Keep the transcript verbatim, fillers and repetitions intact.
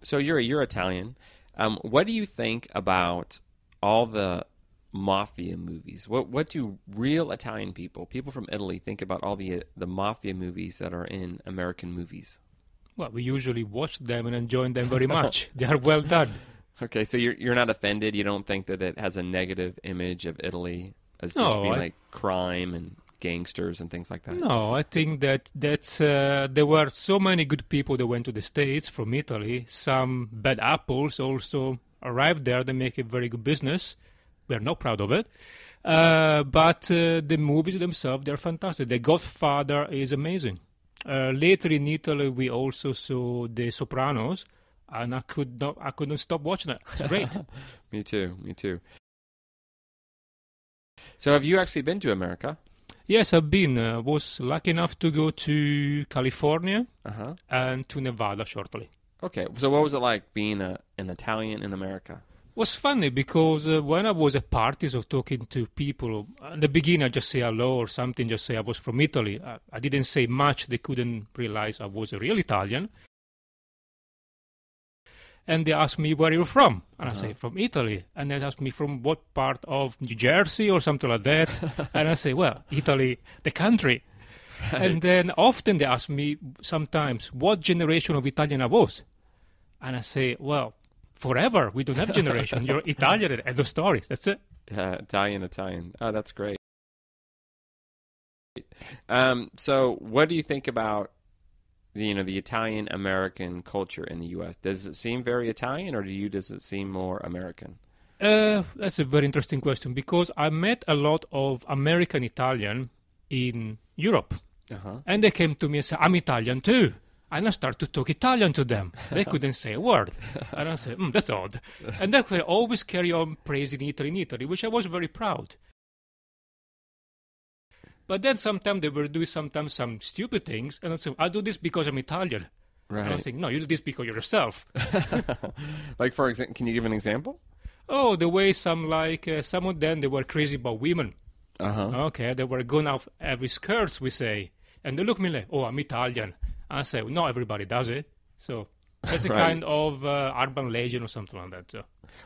So you're you're Italian. Um, what do you think about all the mafia movies? What what do real Italian people, people from Italy, think about all the the mafia movies that are in American movies? Well, we usually watch them and enjoy them very much. They are well done. Okay, so you're you're not offended. You don't think that it has a negative image of Italy as just No, being I- like crime and gangsters and things like that? No, I think that that's, uh, there were so many good people that went to the States from Italy. Some bad apples also arrived there. They make a very good business. We are not proud of it. Uh, but uh, the movies themselves, they're fantastic. The Godfather is amazing. Uh, later in Italy, we also saw The Sopranos, and I could not, I couldn't stop watching it. It's great. Me too. Me too. So have you actually been to America? Yes, I've been. I uh, was lucky enough to go to California Uh-huh. and to Nevada shortly. Okay, so what was it like being a, an Italian in America? It was funny because uh, when I was at parties or talking to people, at the beginning I just say hello or something, just say I was from Italy. I, I didn't say much. They couldn't realize I was a real Italian. And they asked me, where are you from? And Uh-huh. I say, from Italy. And they asked me, from what part of New Jersey or something like that? And I say, well, Italy, the country. Right. And then often they ask me sometimes, what generation of Italian I was? And I say, well, forever. We don't have generation. You're Italian, end of stories. That's it. Yeah, Italian, Italian. Oh, that's great. Um, so what do you think about the, you know, the Italian American culture in the U S? Does it seem very Italian, or to you does it seem more American? Uh, that's a very interesting question because I met a lot of American Italian in Europe. Uh-huh. And they came to me and said, I'm Italian too. And I started to talk Italian to them. They couldn't say a word. And I said, mm, that's odd. And that way I always carry on praising Italy in Italy, which I was very proud. But then sometimes they were doing sometimes some stupid things. And I said, I do this because I'm Italian. And I Right. think, no, you do this because you're yourself. Like, for example, can you give an example? Oh, the way some, like, uh, some of them, they were crazy about women. Uh-huh. Okay, they were going off every skirts, we say. And they look at me like, oh, I'm Italian. I say, well, not everybody does it. So that's a Right. kind of uh, urban legend or something like that. So.